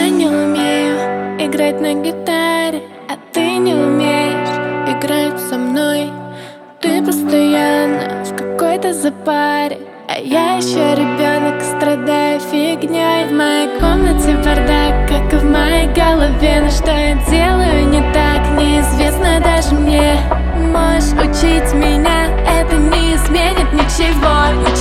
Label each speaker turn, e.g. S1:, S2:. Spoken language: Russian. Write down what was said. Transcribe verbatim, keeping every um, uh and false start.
S1: Я не умею играть на гитаре, а ты не умеешь играть со мной. Ты постоянно в какой-то запаре, а я еще ребенок, страдаю фигней. В моей комнате бардак, как и в моей голове. Но что я делаю не так, неизвестно даже мне. Можешь учить меня, это не изменит ничего.